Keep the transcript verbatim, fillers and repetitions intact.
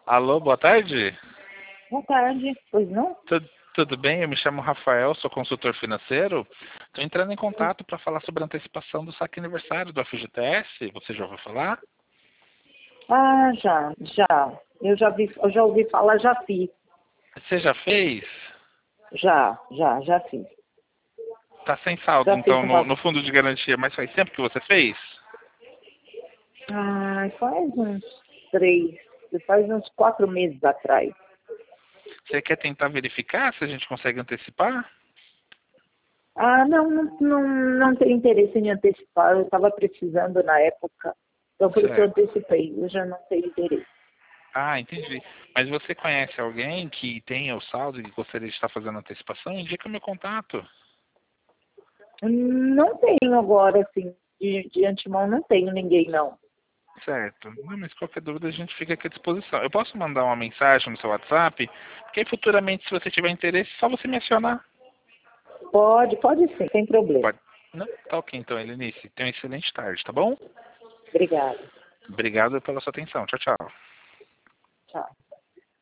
Alô, boa tarde. Boa tarde, pois não? Tudo, tudo bem? Eu me chamo Rafael, sou consultor financeiro. Estou entrando em contato para falar sobre a antecipação do saque aniversário do F G T S. Você já ouviu falar? Ah, já, já. Eu já vi, eu já ouvi falar, já fiz. Você já fez? Já, já, já fiz. Tá sem saldo, Já fiz então, no, uma. no fundo de garantia, mas faz tempo que você fez? Ah, faz uns três, faz uns quatro meses atrás. Você quer tentar verificar se a gente consegue antecipar? Ah, não, não, não, não tenho interesse em antecipar. Eu estava precisando na época. Então por isso eu Certo. antecipei. Eu já não tenho interesse. Ah, entendi. Mas você conhece alguém que tenha o saldo e gostaria de estar fazendo antecipação? Indica meu contato. Não tenho agora, assim, de, de antemão não tenho ninguém, não. Certo. Não, mas qualquer dúvida a gente fica aqui à disposição. Eu posso mandar uma mensagem no seu WhatsApp, porque aí futuramente, se você tiver interesse, é só você me acionar. Pode, pode sim, sem problema. Pode? Não? Tá ok então, Helenice. Tenha uma excelente tarde, tá bom? Obrigada. Obrigado pela sua atenção. Tchau, tchau. Tchau.